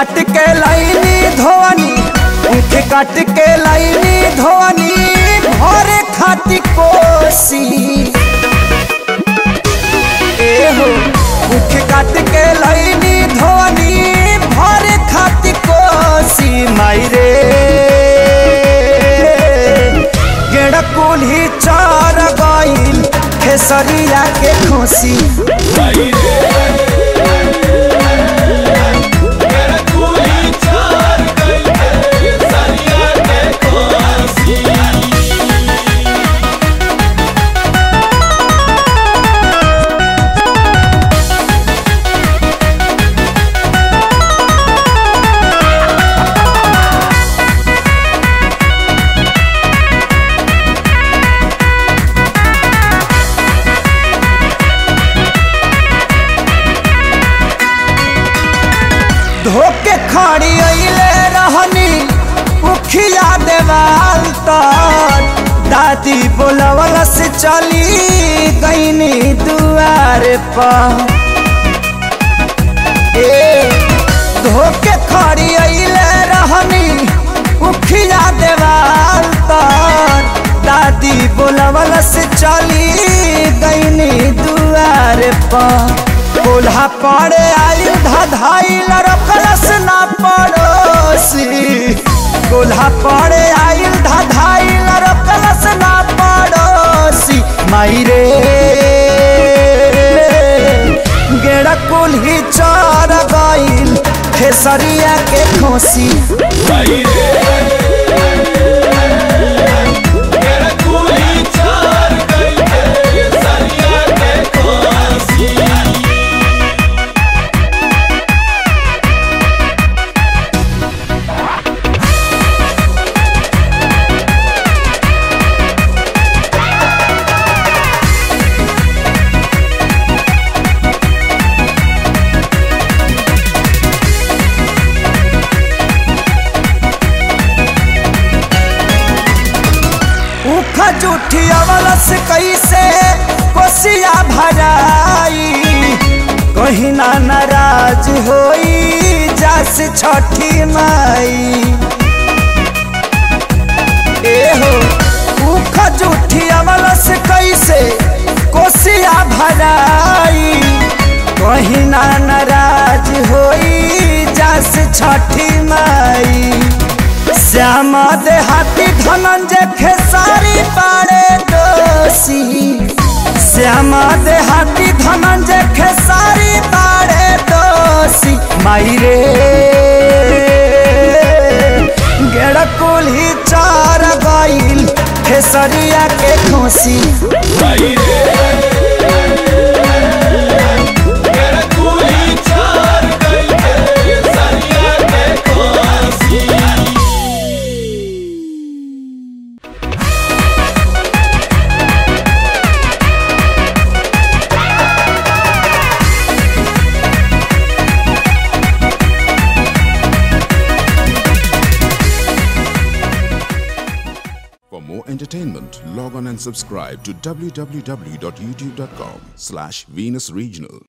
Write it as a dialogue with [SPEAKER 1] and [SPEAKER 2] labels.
[SPEAKER 1] काट के लाइनी धोनी, ऊख काट के लाइनी धोनी, भरे खाती कोसी। एहो ऊख काट के लाइनी धोनी, भरे खाती कोसी। माई रे गेड़ कुल्ही चार गइल खेसरिया के खोसी। धोके खड़ी अइले रहनी उखिया देवाल तर, दादी बोलवल से चली गईनी दुआर पर। धोके खड़ी अइले रहनी उखिया देवाल तर, दादी बोलवल से चली गईनी दुआर पर। कोल्हा पड़े आयु धाइल रखलस ना पड़ोसी, कोल्हा पड़े आयु धाइल रखलस ना पड़ोसी। माई रे गेड़ा कुल्ही चार गइल खेसरिया के खोसी। जूठी अवलस कैसे कोसिया भराई, कहीं ना नाराज होई जास छठी माई। एहो उख जूठी अवलस कैसे कोसिया भराई, कहीं ना नाराज होई जास छठी माई। श्याम देहाती धनंजय खेसारी पाड़े दोषी, श्याम देहाती धनंजय खेसारी पाड़े दोषी। माई रे गेड़ कुल्ही चार गइल खेसरिया के खोसी।
[SPEAKER 2] For more entertainment, log on and subscribe to www.youtube.com/VenusRegional.